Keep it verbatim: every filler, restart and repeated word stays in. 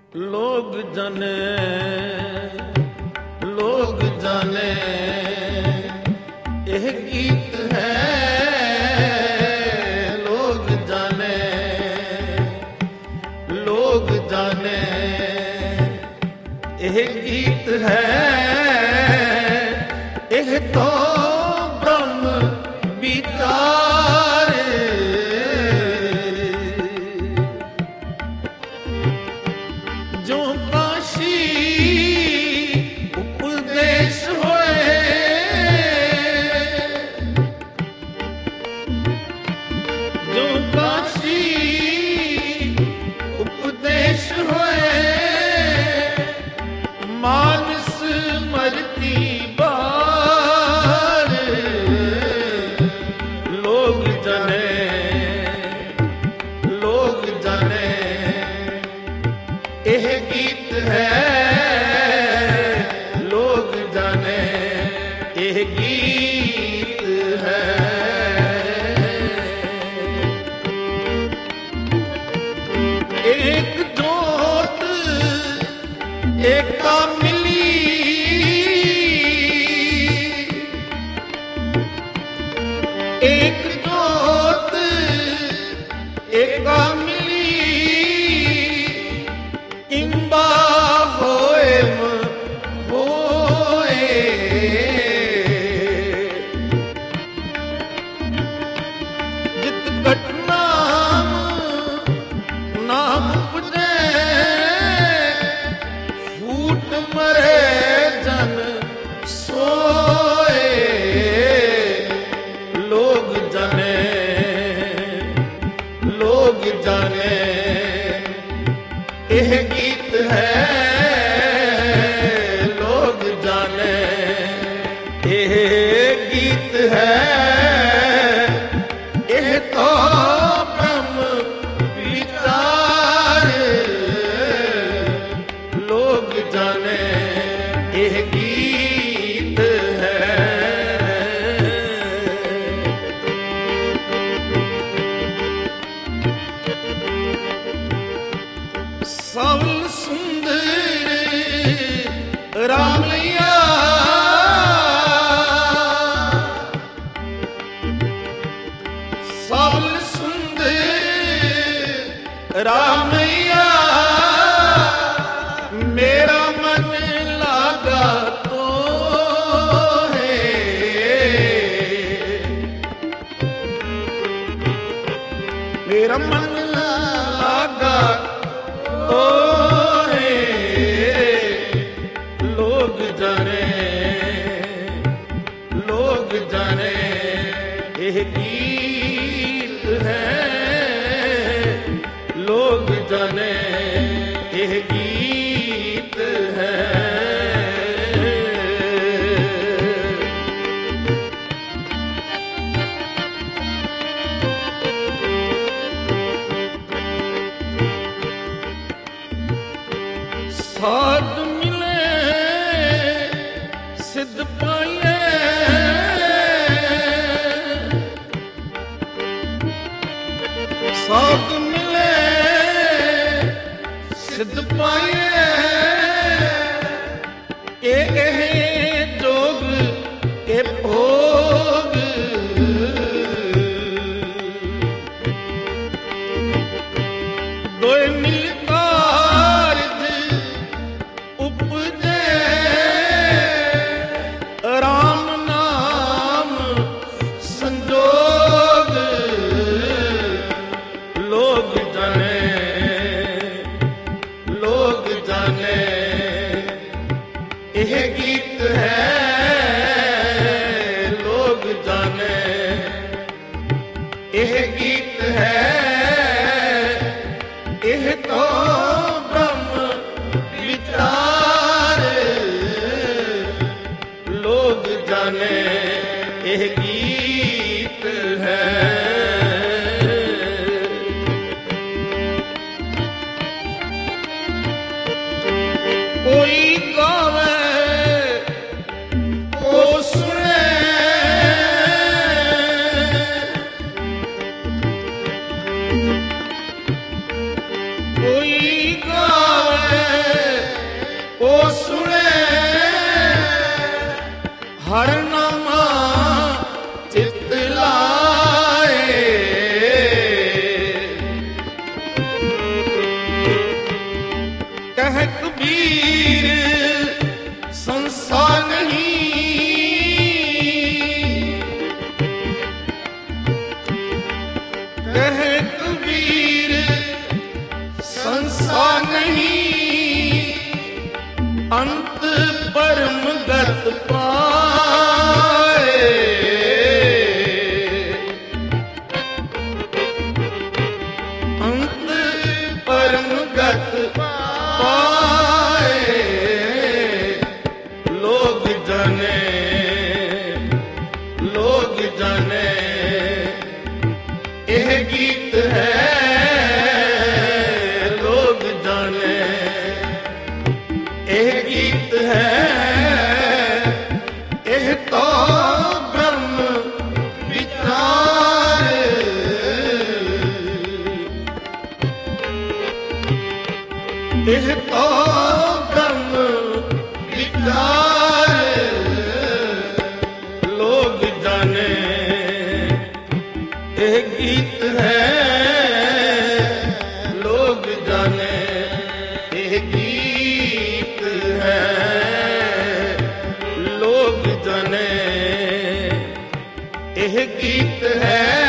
लोग जाने लोग जाने यह गीत है, लोग जाने लोग जाने यह गीत है, यह तो ब्रह्म विचार जो काशी उपदेश होए, जो काशी उपदेश होए, मानस मरती बार लोग जाने लोग जाने यह गीत है, लोग जाने यह गीत है। एक जोत एका मिली, एक जोत एका मिली, इंबा होए होए, जित घटना नाम पुजे, फूट मरे जन सोए, लोग जाने लोग जाने यह गीत है, लोग जाने यह गीत है, यह तो ब्रह्म विचार लोग जाने यह गीत है। सावल सुंदर रामैया, सावल सुंदर रामैया, मेरा मन लागा तो है, मेरा मन लागा ओ रे, लोग जाने लोग जाने यह गीत है, लोग जाने यह गीत है। साध मिले सिद्ध पाइए, साध मिले सिद्ध पाइए, के जोग के भोग, दोए मिलता उपजे, राम नाम संजोग, लोग जाने लोग जाने यह गीत है, लोग जाने यह गीत है, यह तो ब्रह्म विचार लोग जाने यह गीत है। कोई गावे को सुने, कोई संसार नहीं, अंत परम गत पाए। अंत परम गत पाए। लोग जाने, लोग जाने यह गीत है। लोग जाने यह गीत है। यह तो ब्रह्म विचार। यह तो ब्रह्म विचार। लोग जाने यह गीत है। लोग जाने यह गीत है। लोग जाने यह गीत है।